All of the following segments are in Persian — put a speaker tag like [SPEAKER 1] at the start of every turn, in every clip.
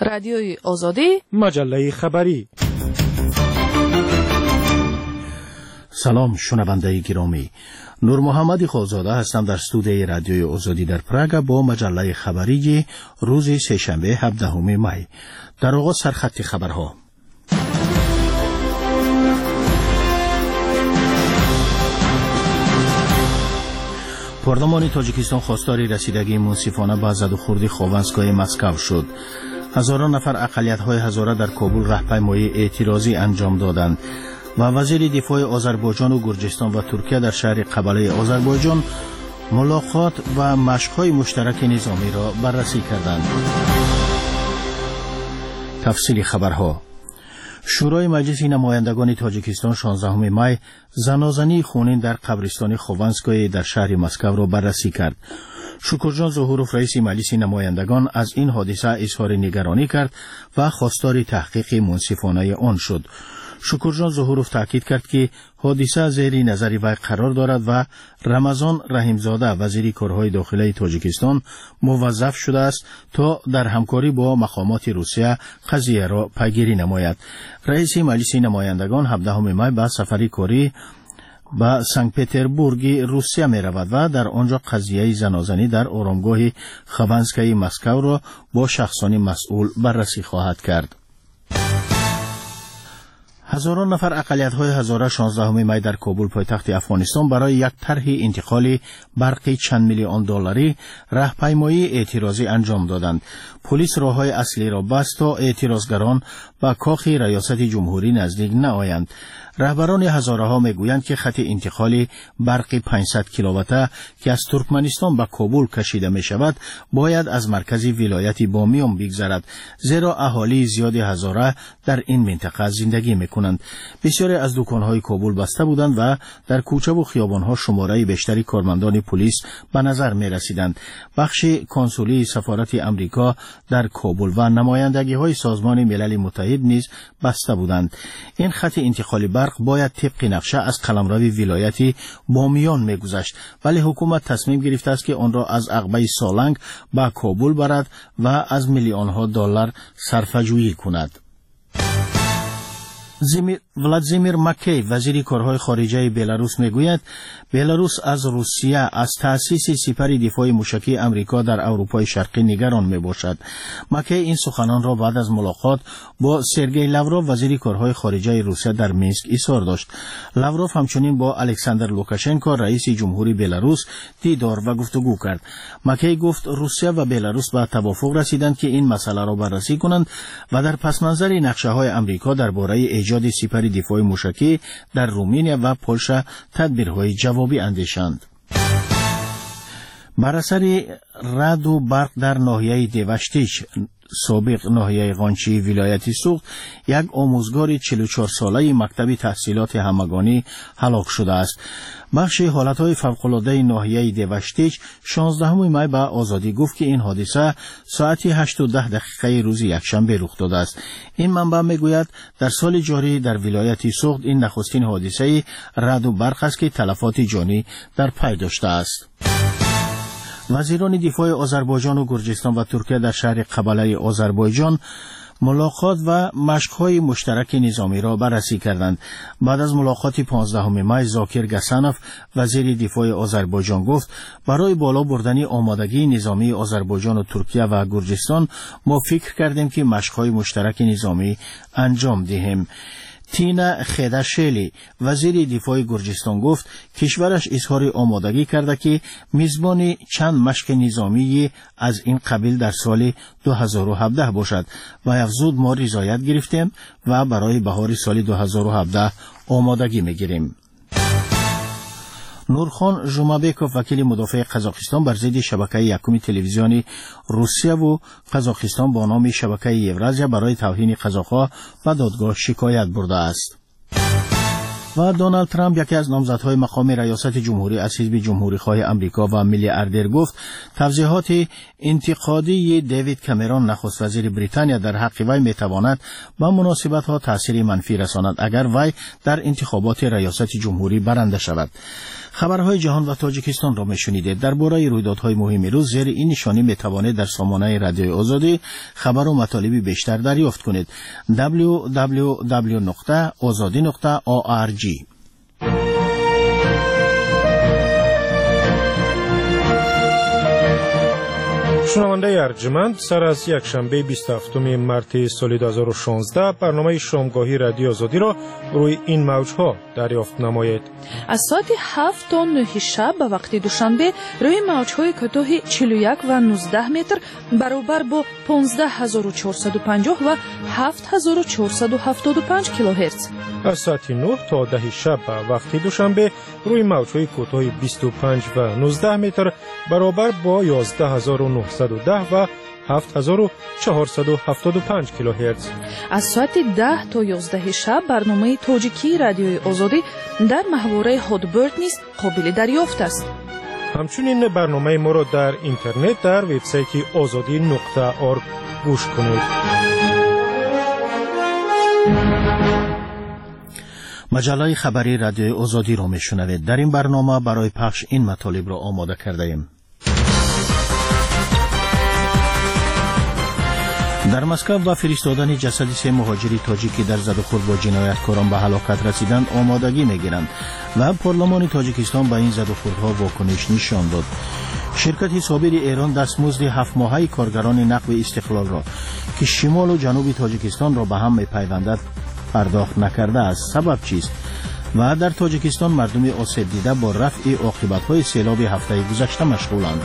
[SPEAKER 1] رادیوی آزادی،
[SPEAKER 2] مجله خبری.
[SPEAKER 3] سلام شنونده گرامی، نور محمد خوزاده هستم در استودیوی رادیوی آزادی در پراگ با مجله خبری روز سه‌شنبه 17 می. در آغاز سرخط خبرها. پارلمان تاجیکستان خواستار رسیدگی منصفانه به زدوخوردی خوانسکای مسکو شد. هزاران نفر اقلیت‌های هزاره در کابل راهپیمایی اعتراضی انجام دادند و وزیر دفاع آذربایجان و گرجستان و ترکیه در شهر قبله آذربایجان ملاقات و مشق‌های مشترک نظامی را بررسی کردند. تفصیل خبرها. شورای مجلس نمایندگان تاجیکستان 16 می زنازنی خونین در قبرستان خوانسکای در شهر مسکو را بررسی کرد. شکرجان ظهوروف رئیس مجلس نمایندگان از این حادثه اظهار نگرانی کرد و خواستار تحقیق منصفانه آن شد. شکرجان ظهوروف تاکید کرد که حادثه زیر نظر وی قرار دارد و رمضان رحیمزاده وزیر کارهای داخلی تاجیکستان موظف شده است تا در همکاری با مقامات روسیه قضیه را پیگیری نماید. رئیس مجلس نمایندگان 17 می به سفری کاری به سنت پتربورگ روسیه می رود و در آنجا قضیه زنازنی در آرامگاه خوانسکای مسکو را با شخصان مسئول بررسی خواهد کرد. هزاران نفر اقلیت‌های هزاره 16 می در کابل پایتخت افغانستان برای یک طرح انتقال برقی چند میلیون دلاری راهپیمایی اعتراضی انجام دادند. پلیس راه‌های اصلی را بست تا اعتراضگران به کاخ ریاست جمهوری نزدیک نآیند. رهبران هزاره ها میگویند که خط انتقال برق 500 کیلووات که از ترکمنستان به کابل کشیده می شود باید از مرکز ولایت بامیان بگذرد، زیرا اهالی زیاد هزاره در این منطقه زندگی می کنند. بسیاری از دکانهای کابل بسته بودند و در کوچه و خیابانها شماره بیشتری کارمندان پلیس به نظر می رسیدند. بخش کنسولی سفارت امریکا در کابل و نمایندگی های سازمان ملل متحد نیز بسته بودند. این خط انتقال برق باید طبق نقشه از قلمرو ولایت بامیان می‌گذشت، ولی حکومت تصمیم گرفته است که آن را از عقبه سالنگ به کابل برد و از میلیون‌ها دلار صرفه‌جویی کند. ولادیمیر مکی وزیر کارهای خارجه بلاروس میگوید بلاروس از روسیه از تأسیس سپر دفاع موشکی امریکا در اروپای شرقی نگران میباشد. مکی این سخنان را بعد از ملاقات با سرگئی لاوروف وزیر کارهای خارجه روسیه در مینسک اظهار داشت. لاوروف همچنین با الکساندر لوکاشنکو رئیس جمهوری بلاروس دیدار و گفتگو کرد. مکی گفت روسیه و بلاروس به توافق رسیدند که این مسئله را بررسی کنند و در پس منظر نقشه‌های امریکا درباره ایجاد سپر دفاع موشکی در رومانیا و پولشا تدبیرهای جوابی اندیشند. بر اثر رعد و برق در ناحیه دیوشتیش سابق ناحیه قانچی ولایت سوخت یک آموزگار 44 ساله مکتب تحصیلات همگانی هلاک شده است. بخش حالتهای فوق‌العاده ناحیه دیوشتیچ 16 می به آزادی گفت که این حادثه ساعت 8:10 روز یکشنبه رخ داده است. این منبع میگوید در سال جاری در ولایت سوخت این نخستین حادثه رعد و برق است که تلفات جانی در پی داشته است. وزیران دفاع آذربایجان و گرجستان و ترکیه در شهر قبله آذربایجان ملاقات و مشق‌های مشترک نظامی را بررسی کردند. بعد از ملاقات 15 می زاکر گسانوف وزیر دفاع آذربایجان گفت برای بالا بردن آمادگی نظامی آذربایجان و ترکیه و گرجستان ما فکر کردیم که مشق‌های مشترک نظامی انجام دهیم. تینا خیداشلی وزیر دفاع گرجستان گفت کشورش اظهار آمادگی کرده که میزبان چند مشق نظامی از این قبیل در سال 2017 باشد و افزود ما رضایت گرفتیم و برای بهار سال 2017 آمادگی میگیریم. نورخان ژومابکوف وکیل مدافع قزاقستان بر ضد شبکه یکم تلویزیونی روسیه و قزاقستان با نام شبکه یورازیا برای توهین قزاق‌ها به دادگاه شکایت برده است. و دونالد ترامپ یکی از نامزدهای مقام ریاست جمهوری از حزب جمهوری‌خواه امریکا و میلیاردر گفت توضیحات انتقادی دیوید کامرون نخست وزیر بریتانیا در حق وی میتواند به مناسبت‌ها تأثیر منفی رساند اگر وی در انتخابات ریاست جمهوری برنده شود. خبرهای جهان و تاجیکستان را میشنیدید. درباره رویدادهای مهم روز زیر این نشانی میتوانید در سامانه رادیو آزادی خبر و مطالب بیشتر دریافت کنید. www.azadi.org.
[SPEAKER 1] شنونده ارجمند، سر از یک شنبه 27 مارس سال 2016 برنامه شامگاهی رادیو آزادی را روی این موجها دریافت نمایید.
[SPEAKER 2] از ساعت 7 تا 9 شب به وقت دوشنبه روی موجهای کوتاه 41 و 19 متر برابر با 15450 و 7475 کیلوهرتز.
[SPEAKER 1] از ساعت 9 تا 10 شب به وقت دوشنبه روی موجهای کوتاه 25 و 19 متر برابر با 11910 و 7475 کیلوهرتز.
[SPEAKER 2] از ساعت 10 تا 11 شب برنامه تاجیکی رادیوی آزادی در محوره هادبرد نیز قابل دریافت است.
[SPEAKER 1] همچنین برنامه ما را در اینترنت در وبسایت azadi.org گوش کنید.
[SPEAKER 3] مجله خبری رادیو آزادی را میشنوید. در این برنامه برای پخش این مطالب را آماده کرده ایم. در مسکو و فرستادن جسد 3 مهاجری تاجیکی در زد و خورد با جنایتکاران به هلاکت رسیدند آمادگی میگیرند و پارلمان تاجیکستان به این زد و خوردها واکنش نشان داد. شرکت صابر ایران دستمزد 7 ماهه کارگران نقب استقلال را که شمال و جنوب تاجیکستان را به هم میپیوندد پرداخت نکرده است. سبب چیست؟ و در تاجیکستان مردم آسیب دیده با رفع عاقبت‌های سیلاب هفته گذشته مشغولند.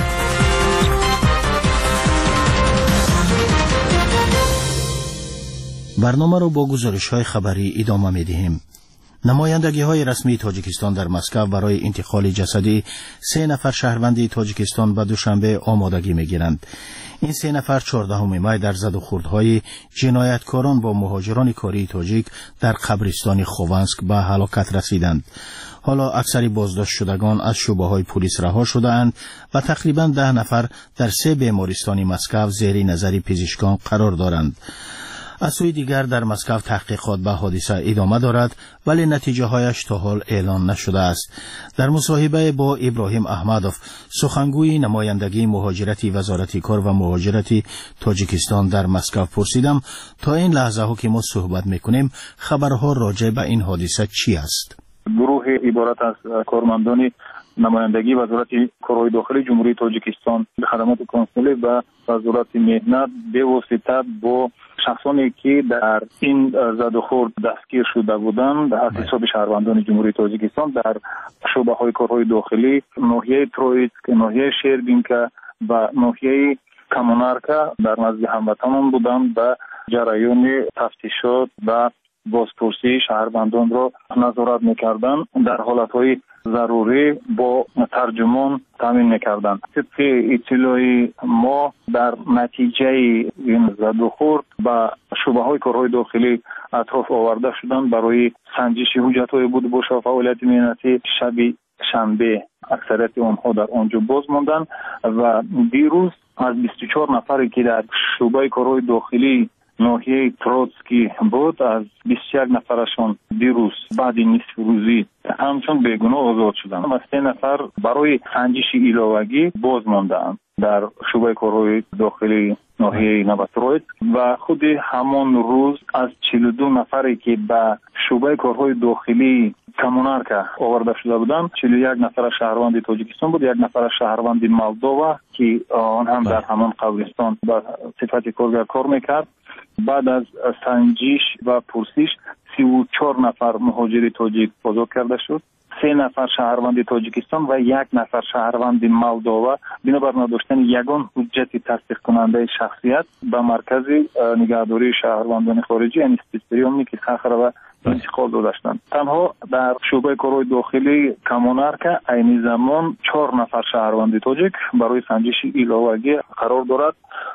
[SPEAKER 3] برنامه را با گزارش‌های خبری ادامه می‌دهیم. نمایندگی‌های رسمی تاجیکستان در مسکو برای انتقال جسد 3 نفر شهروند تاجیکستان به دوشنبه آمادگی می‌گیرند. این 3 نفر 14 می در زد و خوردهای جنایتکاران با مهاجران کاری تاجیک در قبرستان خوونسک به هلاکت رسیدند. حالا اکثر بازداشت شدگان از شعبه‌های پلیس رها شده‌اند و تقریباً 10 نفر در 3 بیمارستان مسکو زیر نظر پزشکان قرار دارند. از سوی دیگر در مسکو تحقیقات به حادثه ادامه دارد ولی نتیجه هایش تا حال اعلان نشده است. در مصاحبه با ابراهیم احمدوف سخنگوی نمایندگی مهاجرتی وزارت کار و مهاجرت تاجیکستان در مسکو پرسیدم تا این لحظه ها که ما صحبت میکنیم خبرها راجع به این حادثه چی است؟
[SPEAKER 4] گروه عبارت از کارمندان نمایندگی وزارت کارهای داخلی جمهوری تاجیکستان به خدمات کنسولی و وزارت مهنت به واسطه با شخصانی که در این زد و خورد دستگیر شده بودند از حساب شهروندان جمهوری تاجیکستان در شعبه‌های کارهای داخلی ناحیه ترویتسک، ناحیه شیربینکا و ناحیه کامونارکا در نزد هموطنان بودند و جریان تفتیشات و بازپرسی شهروندان را نظارت می‌کردند. در حالت‌های ضروری با ترجمان تامین می‌کردند. طبق اطلاع ما در نتیجه این زد و خورد با شعبه‌های کارهای داخلی اطراف آورده شدند برای سنجش حجت‌های بود با فعالیت مهنتی. شب شنبه اکثریت آنها در آنجا باز ماندند و دیروز از 24 نفری که در شعبه کارهای داخلی ناحیه تروتسکی بود از 21 نفرشان دیروز بعد نصف روزی همچون بیگناه آزاد شدند و 3 نفر برای سنجش علاوگی باز ماندند در شعبه کارهای داخلی ناحیه نواترویتسک و خود همان روز از 42 نفری که به شعبه کارهای داخلی کامونارکا آورده شده بودند 41 نفر شهروند تاجیکستان بود، 1 نفر شهروند مولدووا که آن هم در همان قبرستان به صفت کارگر کار میکرد. بعد از سنجش و پرسش 34 نفر مهاجر تاجیک آزاد کرده شد. 3 نفر شهروند تاجیکستان و 1 نفر شهروند مولدووا بنابر نداشتن یگان حجت تصدیق کننده شخصیت به مرکز نگهداری شهروندان خارجی یعنی اسپیسپریومی که سخر و انتقال داشتند. تنها در شعبه کارهای داخلی کامونارکا عین زمان 4 نفر شهروند تاجیک برای سنجش علاوگی قرار دارد.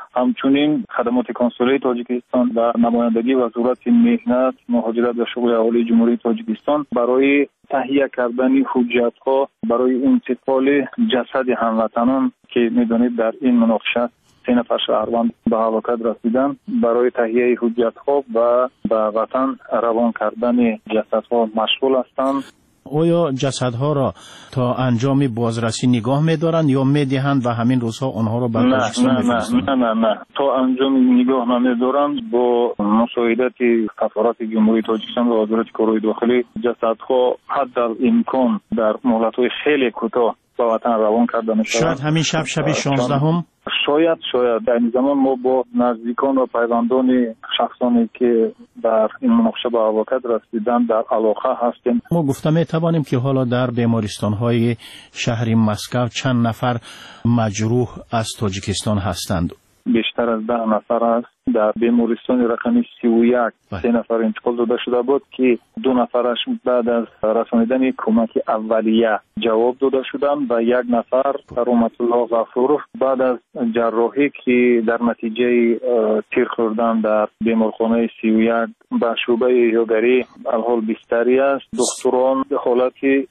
[SPEAKER 4] همچنین خدمات کنسولی تاجیکستان و نمایندگی وزارت مهنت، مهاجرت و شغل اهالی جمهوری تاجیکستان برای تهیه کردن حجت‌ها برای انتقال جسد هموطنان که می‌دانید در این مناقشه 3 نفر شهروند به هلاکت رسیدند برای تهیه حجت‌ها و به وطن روان کردن جسدها مشغول هستند.
[SPEAKER 3] آیا جسدها را تا انجام بازرسی نگاه می‌دارند یا می‌دهند و همین روزها آنها را به تاجیکستان می‌فرستند؟
[SPEAKER 4] نه تا انجام نگاه نمی‌دارند. با مساعدت سفارت جمهوری تاجیکستان و وزارت کارهای داخلی جسدها حداالامکان در مهلت‌های خیلی کوتاه به وطن روان کرده می‌شود.
[SPEAKER 3] شاید همین شب 16 هم
[SPEAKER 4] شاید در این زمان ما با نزدیکان و پیوندان شخصانی که در این مناقشه به هلاکت رسیدند در علاقه هستیم.
[SPEAKER 3] ما گفته می‌توانیم که حالا در بیمارستان‌های شهر مسکو چند نفر مجروح از تاجیکستان هستند.
[SPEAKER 4] بیشتر از 10 نفر است. در بیمارستان رقم 31 3 نفر انتقال داده شده بود که 2 نفرش بعد از رسانیدن کمک اولیه جواب داده شدند و 1 نفر رحمت الله غفور بعد از جراحی که در نتیجه تیر خوردن در بیمارخانه 31 به شعبه یاگری الحال بستری است. دکتران حالت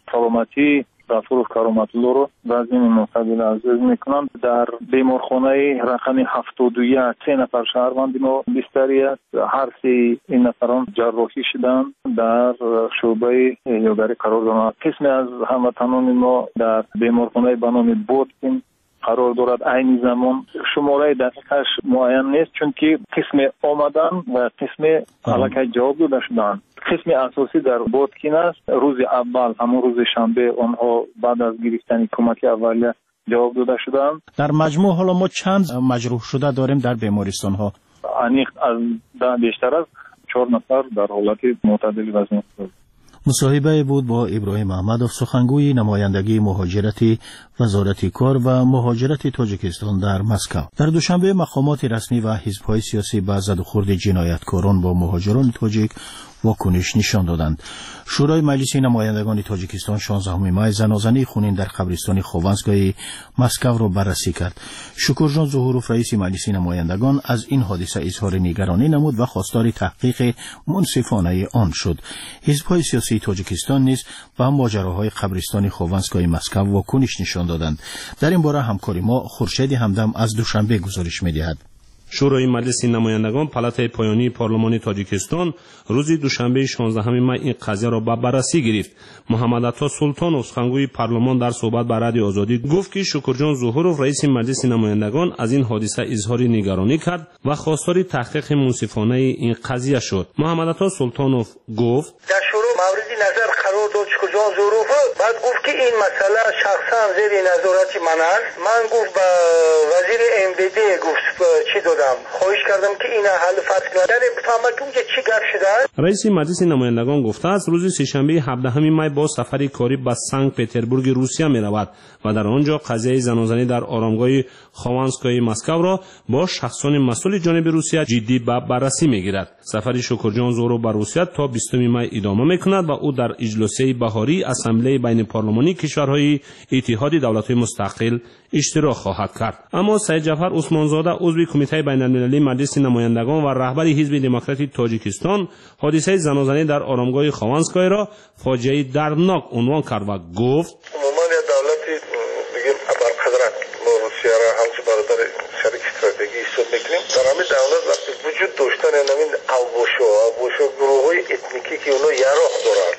[SPEAKER 4] سلامتی غفور کرامت الله رو وزن معتدل عزیز میکنند. در بیمارخانه رقم 71 3 نفر شهروند ما بستری است. هر سه این نفران جراحی شدند در شعبه یاگری قرار دارند. قسم از هموطنان ما در بیمارخانه به نام بودکین قرار دارد. عین زمان شماره دقیقش معین نیست چون که قسم آمدن و قسم علاقه جواب داده شدند. قسم اساسی در بودکین است. روز اول همون روز شنبه آنها بعد از گرفتن کمک اولیه جواب داده شدند.
[SPEAKER 3] در مجموع حالا ما چند مجروح شده داریم در بیمارستان ها؟
[SPEAKER 4] انیق از 10 بیشتر از 4 نفر در حالت معتدل وزن است.
[SPEAKER 3] مصاحبه بود با ابراهیم احمدov سخنگوی نمایندگی مهاجرتی وزارت کار و مهاجرت تاجیکستان در مسکو. در دوشنبه مقامات رسمی و حزب‌های سیاسی به زدوخورد جنایتکاران با مهاجران تاجیک واکنش نشان دادند. شورای مجلس نمایندگان تاجیکستان 16 می زنازنی خونین در قبرستان خوانسگاه مسکو را بررسی کرد. شکرجان ظهوروف رئیس مجلس نمایندگان از این حادثه اظهار نگرانی نمود و خواستار تحقیق منصفانه آن شد. حزب‌های سیاسی تاجیکستان نیز به ماجراهای قبرستان خوانسگاه مسکو واکنش نشان دادند. در این باره همکاری ما خورشید همدم از دوشنبه گزارش می‌دهد.
[SPEAKER 5] شورای مجلس نمایندگان پالاتای پایانی پارلمان تاجیکستان روز دوشنبه 16 می این قضیه را به بررسی گرفت. محمد عطا سلطانوف سخنگوی پارلمان در صحبت با رادیو آزادی گفت که شکرجان ظهوروف رئیس مجلس نمایندگان از این حادثه اظهار نگرانی کرد و خواستار تحقیق منصفانه این قضیه شد. محمد عطا سلطانوف گفت
[SPEAKER 6] در شروع مورد نظر قرار داد شکرجان ظهوروف، بعد گفت که این مسئله شخصا زیر نظارت من است. من گفت به وزیر MVD گفت چی دادم، خواهش کردم که این حل فصل کنه بفهمه که اونجا چی گپ شده.
[SPEAKER 5] رئیس مجلس نمایندگان گفته است روز سه‌شنبه 17 می با سفری کاری به سنت پترزبورگ روسیه می رود و در آنجا قضیه زنازنی در آرامگاه خوانسگاه مسکو را با شخصان مسئول جانب روسیه جدی به بررسی می گیرد. سفر شکرجان ظهوروف به روسیه تا 20 می ادامه می کند و او در اجلاس بهاری اسامبله بین پارلمانی کشورهای اتحاد دولت‌های مستقل اشتراک خواهد کرد. اما سید جعفر عثمانزاده عضو کمیته بین‌المللی مجلس نمایندگان و رهبر حزب دموکراتیک تاجیکستان حادثه زنازنی در آرامگاه خوانسگاه را فاجعه دردناک عنوان کرد و گفت
[SPEAKER 6] عموما دولتی بگیم ابرقدرت ما روسیه را همچه برادر شریک استراتژی حساب میکنیم. در همین دولت وقتی وجود داشتن همین اوبوشو گروه‌های اتنیکی که اونا یراق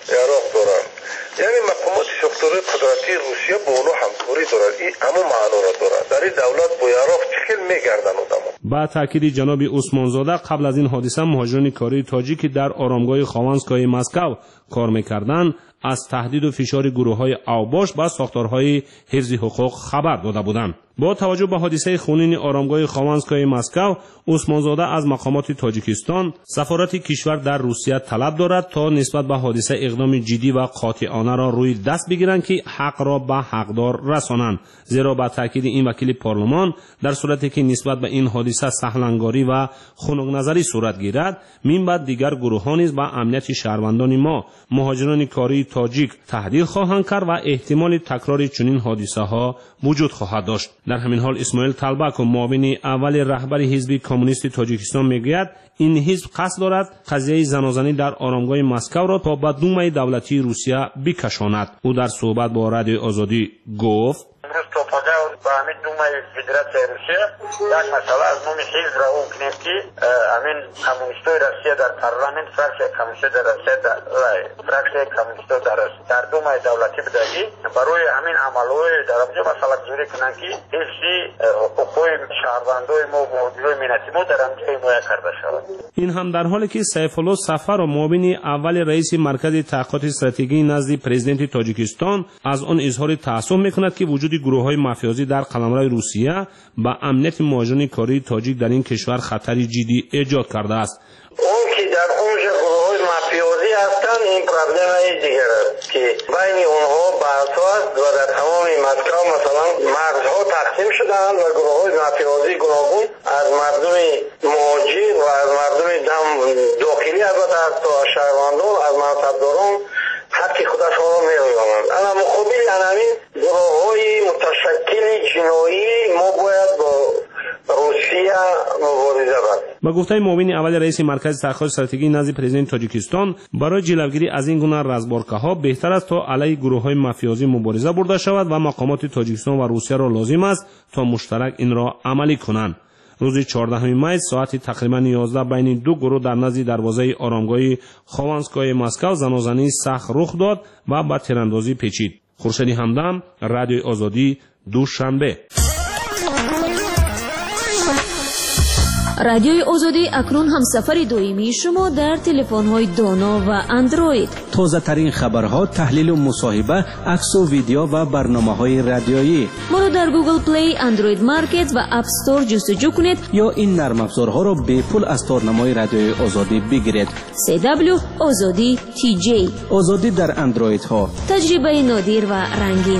[SPEAKER 6] دارن یعنی مقامات ساختار قدرتی روسیه با اونها همکاری دارد. این همه معنا را دارد. در این دولت با یراق چکل میگردن آدم‌ها.
[SPEAKER 5] با تاکید جناب عثمانزاده قبل از این حادثه مهاجران کاری تاجیکی در آرامگاه خوانسگاه مسکو کار می‌کردند از تهدید و فشار گروه‌های اوباش با ساختارهای حفظ حقوق خبر داده بودند. با توجه به حادثه خونین آرامگاه خوانسگاه مسکو، عثمانزاده از مقامات تاجیکستان سفارت کشور در روسیه طلب دارد تا نسبت به حادثه اقدام جدی و قاطعانه را روی دست بگیرند که حق را به حقدار رسانند. زیرا با تاکید این وکیل پارلمان در صورتی که نسبت به این حادثه سهلنگاری و خنک نظری صورت گیرد، من بعد دیگر گروه‌ها نیز به امنیت شهروندان ما مهاجران کاری تاجیک تهدید خواهند کرد و احتمال تکرار چنین حادثه‌ها وجود خواهد داشت. در همین حال اسماعیل طلبک معاون اول رهبر حزب کمونیست تاجیکستان میگوید این حزب قصد دارد قضیه زنازنی در آرامگاه مسکو را تا به دوم دولتی روسیه بکشاند. او در صحبت با رادیو آزادی گفت
[SPEAKER 6] propaganda
[SPEAKER 7] همین دومای فدراسیای روسیه یک مسئله از نوع حزب را اون کنیم که همین کمونیستای روسیه در پارلمان فراکسیای کمونیست در روسیه فراکسیای کمونیست در دومای دولتی بدهی برای همین عملوی در آنجا مسئله گذاری کنن که حفظی حقوقای شهروندای ما و مدیرای ملتی ما در آنجا حمایت کرده شود.
[SPEAKER 5] این هم در حالی که سیف الله سفر و معاون اول رئیس مرکز تحقیقات استراتژی نزد پرزیدنت تاجیکستان از آن اظهار تأسف میکند که وجود گروه‌های مافیایی در قلمرو روسیه به امنیت مهاجران کاری تاجیک در این کشور خطری جدی ایجاد کرده است.
[SPEAKER 7] اون که در اونجا گروه‌های مافیایی هستند این پرابلم دیگر است که بین اونها بحث است و در تمام مسکو مثلا مرزها تقسیم شدند و گروه‌های مافیایی گوناگون از مردم مهاجر و از مردم داخلی البته تا شهروندان از منصبداران حق خودشان را می‌یابند. اما مقابل همین گروه‌های متشکل جنایی ما باید با روسیه مبارزه کنیم.
[SPEAKER 5] با گفته معاون اول رئیس مرکز تحقیقات استراتژی نزد پرزیدنت تاجیکستان برای جلوگیری از این گونه رزبارکاها بهتر است تا علیه گروه‌های مافیایی مبارزه برده شود و مقامات تاجیکستان و روسیه را لازم است تا مشترک این را عملی کنند. روز 14 می ساعت تقریبا 11 بین دو گروه در نزد دروازه آرامگاه خوانسکای مسکو زنازنی سخت رخ داد و به تیراندازی پیچید. خورشید همدم، رادیوی آزادی، دوشنبه.
[SPEAKER 8] رادیوی آزادی اکنون همسفر دائمی شما در تلفن‌های دانا و اندروید.
[SPEAKER 9] تازه ترین خبرها، تحلیل و مصاحبه، عکس و ویدیو و برنامه‌های رادیویی.
[SPEAKER 8] ما را در گوگل پلی، اندروید مارکت و اپ استور جستجو کنید
[SPEAKER 9] یا این نرم افزارها را به پول از تارنمای رادیوی آزادی بگیرید.
[SPEAKER 8] CW آزادی TJ.
[SPEAKER 9] آزادی در اندروید ها.
[SPEAKER 8] تجربه نادر و رنگین.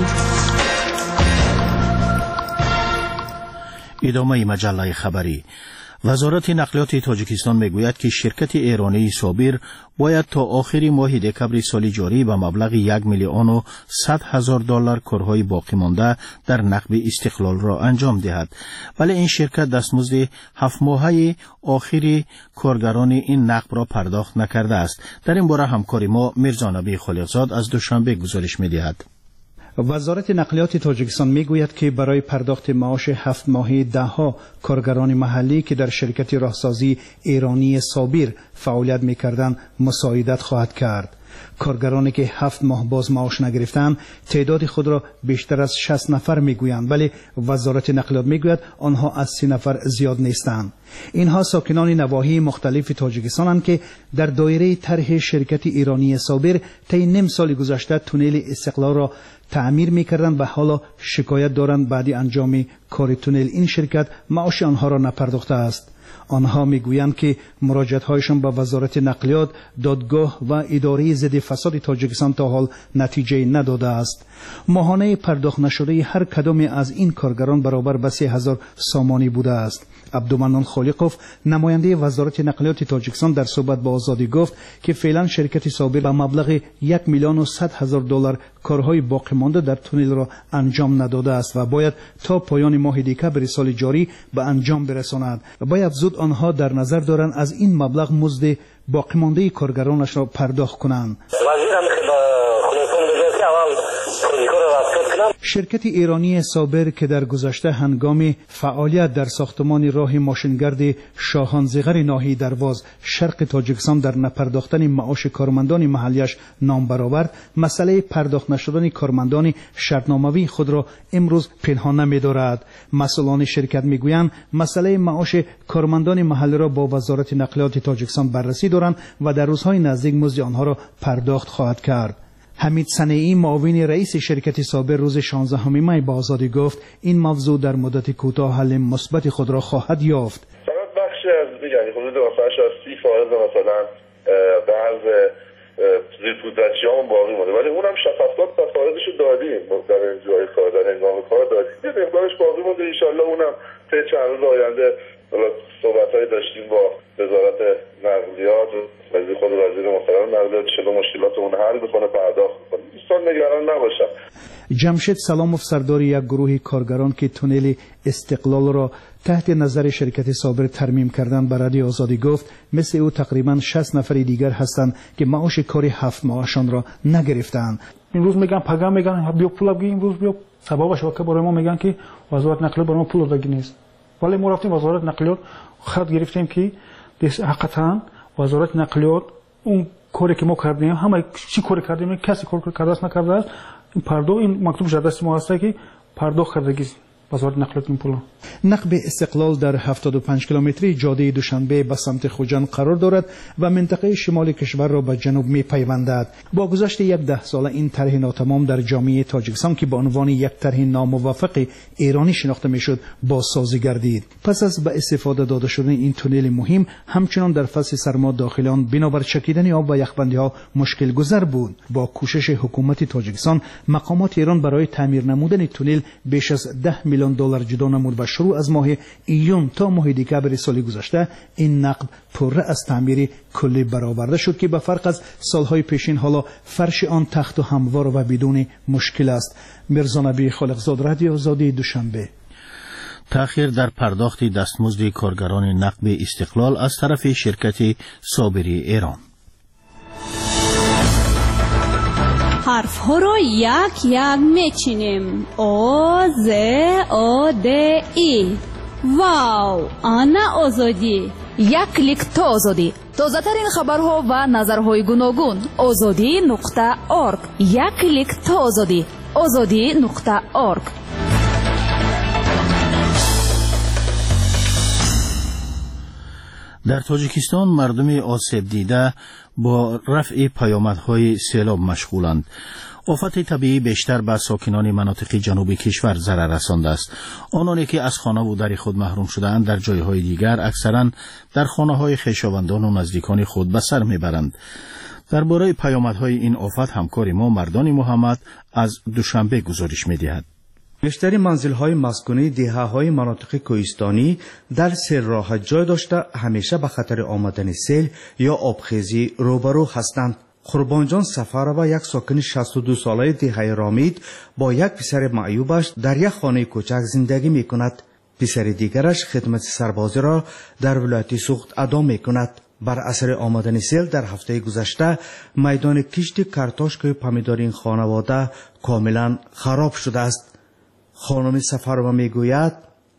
[SPEAKER 3] ادامه مجله خبری. وزارت نقلیات تاجیکستان میگوید که شرکت ایرانی سابیر باید تا آخر ماه دکمبر سال جاری به مبلغ 1,100,000 دلار کارهای باقی مانده در نقب استقلال را انجام دهد. ولی این شرکت دستمزد 7 ماهه آخر کارگران این نقب را پرداخت نکرده است. در این باره همکار ما میرزا نبی خالقزاد از دوشنبه گزارش می‌دهد.
[SPEAKER 10] وزارت نقلیات تاجیکستان میگوید که برای پرداخت معاش 7 ماهه دهها کارگران محلی که در شرکت راهسازی ایرانی سابیر فعالیت میکردند مساعدت خواهد کرد. کارگرانی که 7 ماه باز معاش نگرفتند تعداد خود را بیشتر از 60 نفر میگویند، ولی وزارت نقلیات میگوید آنها از 30 نفر زیاد نیستند. اینها ساکنان نواحی مختلف تاجیکستانند که در دایره طرح شرکت ایرانی سابیر طی نیم سال گذشته تونل استقلال را تعمیر میکردند و حالا شکایت دارند بعد انجام کار تونل این شرکت معاش آنها را نپرداخته است. آنها میگویند که مراجعت‌هایشان به وزارت نقلیات، دادگاه و اداره ضد فساد تاجیکستان تا حال نتیجه نداده است. ماهانه پرداخت نشده هر کدام از این کارگران برابر به 3,000 سامانی بوده است. عبدالمنان خالقوف نماینده وزارت نقلیات تاجیکستان در صحبت با آزادی گفت که فعلا شرکت سابیر به مبلغ 1,100,000 دلار کارهای باقی مانده در تونل را انجام نداده است و باید تا پایان ماه دکمبر سال جاری به انجام برساند. باید زود آنها در نظر دارند از این مبلغ مزد باقی مانده کارگرانش را پرداخت کنند. شرکت ایرانی سابر که در گذشته هنگام فعالیت در ساختمان راه ماشینگرد شاهانزیغر ناحیه درواز شرق تاجیکستان در نپرداختن معاش کارمندان محلیش نام برآورد، مسئله پرداخت نشدن کارمندان شرطنامه‌ای خود را امروز پنهان نمی‌دارد. مسئولان شرکت میگویند مسئله معاش کارمندان محلی را با وزارت نقلیات تاجیکستان بررسی دارند و در روزهای نزدیک مزد آنها را پرداخت خواهد کرد. حمید صنیعی معاون رئیس شرکت سابر روز 16 می با آزادی گفت این موضوع در مدت کوتاه حل مثبت خود را خواهد یافت.
[SPEAKER 6] فقط بخشی از یعنی حدود مثلا 30% مثلا بعض ریپوزیشن باقی مونده، ولی اونم شفافیت تفاوتشو دادیم در جای کار، در هنگام کار دادیم، مقدارش باقی مونده. ان شاء الله اونم طی چند روز آینده صحبت‌های داشتیم با وزارت نقلیات و خود وزیر محترم نقلیات، شده مشکلات اون حل بکنه، پرداخت کنه. دوستان نگران نباشن.
[SPEAKER 10] جمشید سلاموف سردار یک گروه کارگران که تونل استقلال را تحت نظر شرکت صابر ترمیم کردند به رادیو آزادی گفت مثل او تقریبا 60 نفر دیگر هستند که معاش کار 7 ماهشان را نگرفتند.
[SPEAKER 11] امروز میگن پگاه میگن بیا پول بگیر، امروز بیا سببش که برای ما میگن که وزارت نقلیات برای ما پول داده نیست. ولی ما رفتیم وزارت نقلیات خط گرفتیم که حقیقتا وزارت نقلیات اون کاری که ما کردیم همه چی کار کردیم کسی کار کرده است نکرده است این پرداخت این مکتوب شده است ما هست که پرداخت کردگی وزارت نقلیات این پول.
[SPEAKER 10] نقب استقلال در 75 کیلومتری جاده دوشنبه به سمت خوجان قرار دارد و منطقه شمال کشور را به جنوب می‌پیوندد. با گذشت 10 ساله این طرح ناتمام در جامعه تاجیکستان که به عنوان یک طرح ناموفق ایرانی شناخته میشد بازسازی گردید. پس از به استفاده داده شدن این تونل مهم همچنان در فصل سرما داخل آن بنابر چکیدن آب و یخبندی‌ها مشکل گذر بود. با کوشش حکومت تاجیکستان مقامات ایران برای تعمیر نمودن تونل بیش از 10 میلیون دلار جدا نمود و شروع از ماه ایون تا ماه دکامبر سال گذشته این نقب پره از تعمیر کلی برآورده شد که به فرق از سالهای پیشین حالا فرش آن تخت و هموار و بدون مشکل است. میرزا نبی خالقزاد، رادیو آزادی، دوشنبه.
[SPEAKER 3] تأخیر در پرداخت دستمزد کارگران نقب استقلال از طرف شرکت صابری ایران.
[SPEAKER 8] حرف ها را یک یک میچینیم. او ز او د ای. واو، آنا آزادی.
[SPEAKER 2] یک کلیک تا آزادی. تازه ترین خبرها و نظرهای گوناگون. azadi.org. یک کلیک تا آزادی. azadi.org.
[SPEAKER 3] در تاجیکستان مردم آسیب دیده با رفع پیامدهای سیلاب مشغولند. آفت طبیعی بیشتر به ساکنان مناطق جنوبی کشور ضرر رسانده است. آنانی که از خانه و در خود محروم شده‌اند در جایهای دیگر اکثرا در خانه‌های خویشاوندان و نزدیکان خود به سر میبرند. درباره پیامدهای این آفت همکار ما مردان محمد از دوشنبه گزارش می‌دهد.
[SPEAKER 12] بیشتر منزل‌های مسکونی دهه‌های مناطق کوهستانی در سیل راه جای داشته همیشه به خطر آمدن سیل یا آبخیزی روبرو هستند. قربانجان سفرова یک ساکن 62 ساله دهه رامید با یک پسر معیوبش در یک خانه کوچک زندگی می‌کند. پسر دیگرش خدمت سربازی را در ولایت سوخت ادا می‌کند. بر اثر آمدن سیل در هفته گذشته میدان کشت کارتوشک پامیدار این خانواده کاملا خراب شده است. خانم سفرova میگوید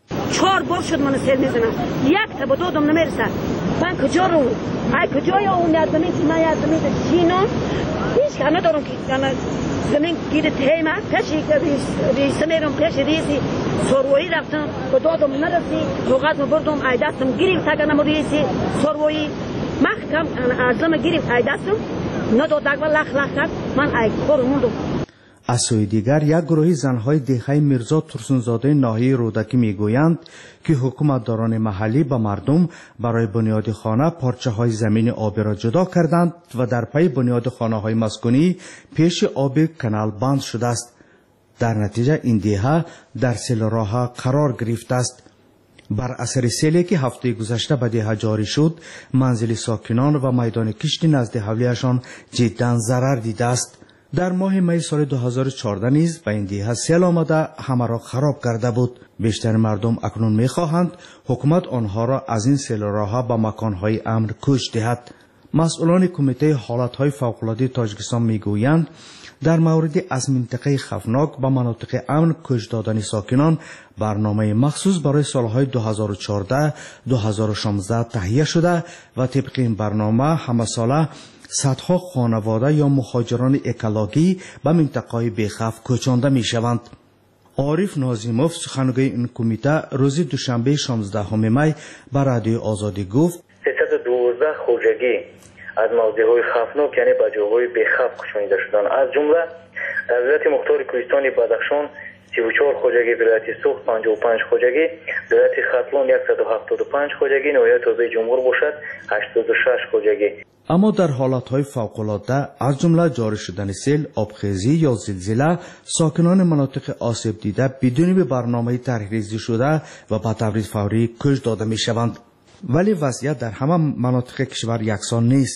[SPEAKER 13] 4 بار شد من سیل میزنم، یک تا به دودم نمیرسه. من کجا رو کجا اون یادمی من یادمی چینم هیچ کار ندارم که زمین گیر تیمه پشی ریس میرم پشی ریسی سروایی رفتم به دودم نرسی لغت بردم ای دستم گیریم تگنم ریسی سروایی محکم ارزم گیریم ای دستم ندادگ و لخ کرد من ای کار موندم.
[SPEAKER 12] از سوی دیگر یک گروه زنهای دهه میرزا ترسونزاده ناحیه رودکی میگویند که حکومتداران محلی به مردم برای بنیاد خانه پارچه های زمین آبی را جدا کردند و در پی بنیاد خانه های مسکونی پیش آب کانال بند شده است. در نتیجه این دهه در سیل راه قرار گرفته است. بر اثر سیلی که هفته گذشته به دهه جاری شد منزل ساکنان و میدان کشت نزد حولیشان جدا ضرر دیده است. در ماه می سال 2014 نیز به این دهه سیل آمده همه را خراب کرده بود. بیشتر مردم اکنون می‌خواهند حکومت آنها را از این سیل راه به مکان‌های امن کوچ دهد. مسئولان کمیته حالت‌های فوق‌العاده تاجیکستان میگویند در مورد از منطقه خفناک به مناطق امن کوچ دادن ساکنان برنامه مخصوص برای سالهای 2014-2016 تهیه شده و طبق این برنامه همه ساله صدها خانواده یا مهاجران اکولوژی به منطقه‌های بی‌خوف کوچانده می‌شوند. عارف نازیموف سخنگوی این کمیته روز دوشنبه 16 می به رادیو آزادی گفت
[SPEAKER 14] 312 خوجگی از موضع‌های خفناک یعنی به جاهای بی‌خوف کشانیده شدند. از جمله در ولایت مختار کوهستان بدخشان 34 خوجگی، ولایت سوخت 55 خوجگی، ولایت ختلون 175 خوجگی، نهایت توزیع جمهور باشد 86 خوجگی.
[SPEAKER 12] اما در حالتهای فوق‌العاده از جمله جاری شدن سیل، آبخیزی یا زلزله ساکنان مناطق آسیب دیده بدون به برنامه طرح‌ریزی شده و به طور فوری کوچ داده می‌شوند. ولی وضعیت در همه مناطق کشور یکسان نیست.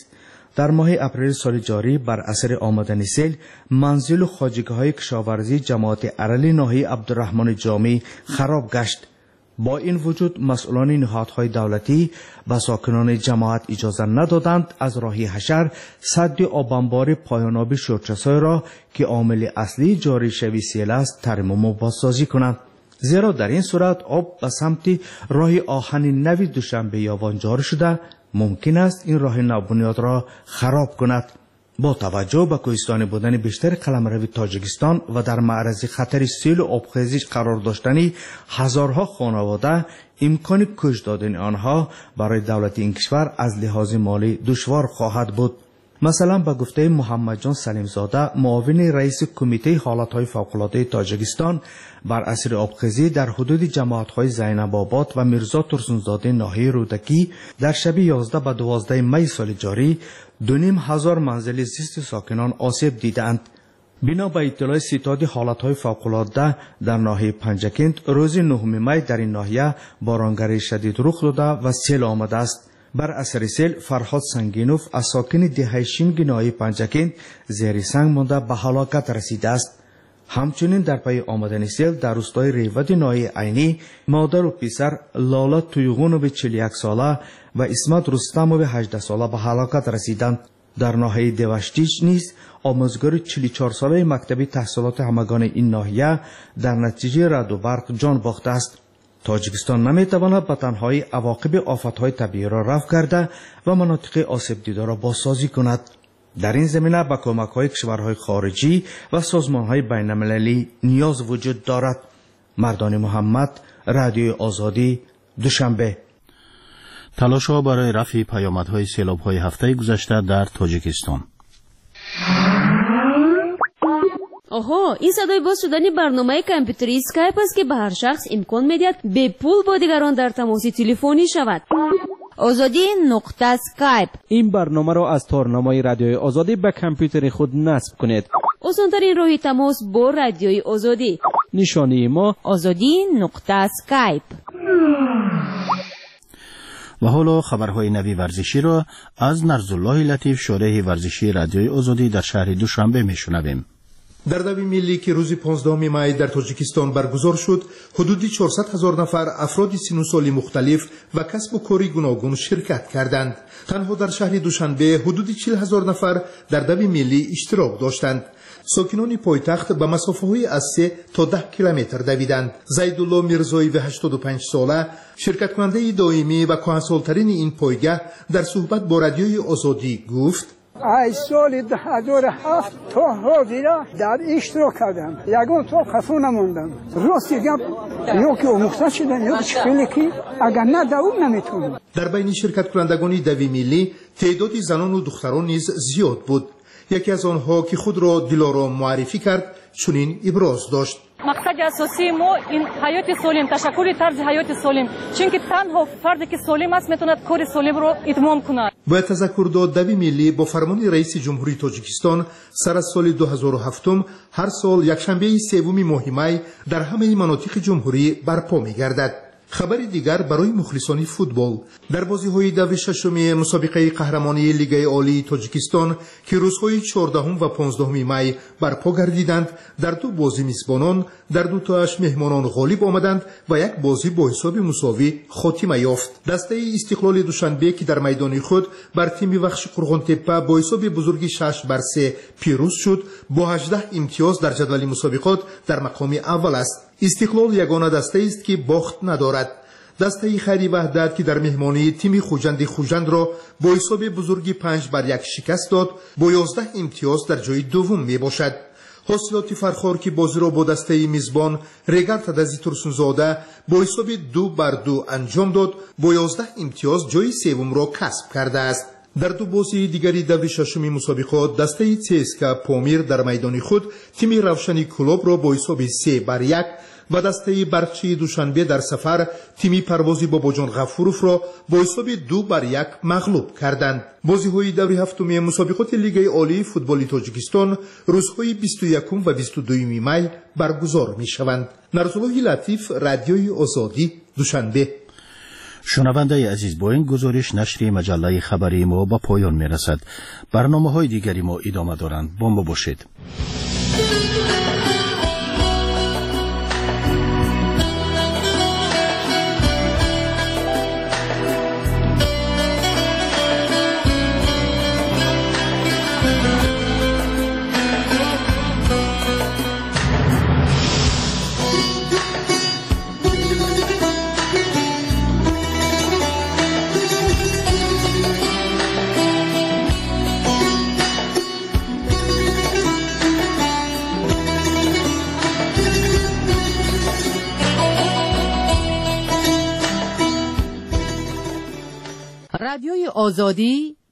[SPEAKER 12] در ماه اپریل سال جاری بر اثر آمدن سیل منزل و خواجگی‌های کشاورزی جماعت ارلی ناحیه عبدالرحمن جامی خراب گشت. با این وجود مسئولان نهادهای دولتی به ساکنان جماعت اجازه ندادند از راه حشر سد آبانبار پایانابی شورچسای را که عامل اصلی جاری شوی سیل است ترمیم و بازسازی کنند، زیرا در این صورت آب به سمت راه آهن نوی دوشنبه یاوان جاری شده ممکن است این راه نوبنیاد را خراب کند. با توجه به کوهستانی بودن بیشتر قلمرو تاجیکستان و در معرض خطر سیل و آبخیزش قرار داشتن هزارها خانواده، امکان کش دادن آنها برای دولت این کشور از لحاظ مالی دشوار خواهد بود. مثلا به گفته محمد جان سلیم زاده، معاون رئیس کمیته حالتهای فوق‌العاده تاجیکستان، بر اثر آبخیزی در حدود جماعت‌های زینب آباد و میرزا ترسونزاده ناحیه رودکی در شب 11 به 12 می سال جاری 2500 منزل زیست ساکنان آسیب دیدند. بنا به اطلاع ستاد حالتهای فوق‌العاده در ناحیه پنجکند روز 9 می در این ناحیه بارانگری شدید رخ داده و سیل آمده است. بر اثر سیل فرهاد سنگینوف از ساکن دهه شینگ ناحیه پنجکند زیر سنگ مانده به هلاکت رسیده است. همچنین در پی آمدن سیل در روستای ریود ناحیه عینی مادر و پسر لالا تویغونوف 41 ساله و اسمت رستموف 18 ساله به هلاکت رسیدند. در ناحیه دوشتیش نیز آموزگار 44 ساله مکتب تحصیلات همگان این ناحیه در نتیجه رعد و برق جان باخته است. تاجیکستان نمیتواند به تنهایی عواقب آفتهای طبیعی را رفع کرده و مناطق آسیب دیده را بازسازی کند. در این زمینه به کمک‌های کشورهای خارجی و سازمان‌های بین‌المللی نیاز وجود دارد. مردان محمد، رادیوی آزادی، دوشنبه.
[SPEAKER 3] تلاش‌ها برای رفع پیامدهای سیلاب‌های هفته گذشته در تاجیکستان.
[SPEAKER 8] آها، این صدای باز شدن برنامه کامپیوتری اسکایپ است که به هر شخص امکان می‌دهد به پول با دیگران در تماس تلفنی شود. آزادی نقطه اسکایپ.
[SPEAKER 9] این برنامه را از تارنمای رادیوی آزادی به کامپیوتر خود نصب کنید.
[SPEAKER 8] آسان‌ترین راه تماس با رادیوی آزادی.
[SPEAKER 9] نشانی ما
[SPEAKER 8] آزادی نقطه اسکایپ.
[SPEAKER 3] و حالا خبرهای نوی ورزشی را از نرزالله لطیف، شارح ورزشی رادیوی آزادی در شهر دوشنبه میشنویم.
[SPEAKER 15] در دوی ملی که روز 15 می در تاجیکستان برگزار شد، حدود 400,000 نفر افراد سن و سال مختلف و کسب و کاری گوناگون شرکت کردند. تنها در شهر دوشنبه حدود 40,000 نفر در دوی ملی اشتراک داشتند. ساکنان پایتخت به مسافه‌های از 3 تا 10 کیلومتر دویدند. زیدالله میرزایی و 85 ساله شرکت کننده دائمی و کهنسال‌ترین این پایگاه در صحبت با رادیوی آزادی گفت:
[SPEAKER 16] از سال 2007 تا حاضر در اشتراک کردم. یگان تا خفا نماندم. راستی گپ یا که آموخته شدن یا خیلی که اگر نه دوام نمیتونم.
[SPEAKER 15] در بین شرکت کنندگان دوی ملی تعداد زنان و دختران نیز زیاد بود. یکی از آنها که خود را دلارام معرفی کرد چنین ابراز داشت:
[SPEAKER 17] مقصد اساسی ما این حیات سالم، تشکل طرز حیات سالم، چون که تنها فردی که سالم است میتواند کار سالم را اتمام کند.
[SPEAKER 15] با تذکر داد دوی ملی با فرمان رئیس جمهوری تاجیکستان سر از سال 2007 هر سال یکشنبه سوم ماه می در همه مناطق جمهوری برپا می‌گردد. خبری دیگر برای مخلصان فوتبال: در بازی‌های دو ششم مسابقه قهرمانی لیگ عالی تاجیکستان که روزهای 14 و 15 می برپا گردیدند، در دو بازی میزبانان در دو تاش مهمانان غالب آمدند و یک بازی با حساب مساوی خاتمه یافت. دسته استقلال دوشنبه که در میدان خود بر تیم وخش قرغن‌تپه با حساب بزرگی 6-3 پیروز شد، با 18 امتیاز در جدول مسابقات در مقام اول است. استقلال یگانه دسته است که باخت ندارد. دسته خیری وحدت که در مهمانی تیم خوجند را با حساب بزرگی 5-1 شکست داد، با 11 امتیاز در جای دوم می باشد. حاصلات فرخار که بازی را با دسته میزبان ریگر تدزی ترسونزاده با حساب 2-2 انجام داد، با 11 امتیاز جای سوم را کسب کرده است. در دو بازی دیگری دوی ششم مسابقات دسته CSKA پامیر در میدان خود تیم روشنی کلوب را با حساب 3-1 و دسته برقچی دوشنبه در سفر تیمی پروازی باباجان غفوروف را با حساب 2-1 مغلوب کردند. بازی‌های دوره هفتم مسابقات لیگ عالی فوتبال تاجیکستان روزهای 21 و 22 می برگزار می‌شوند. نرزالله لطیف، رادیوی آزادی، دوشنبه.
[SPEAKER 3] شنونده عزیز، با این گزارش نشر مجله خبری ما با پایان می رسد. برنامه‌های دیگری ما ادامه دارند. با ما باشید.
[SPEAKER 18] رادیوی آزادی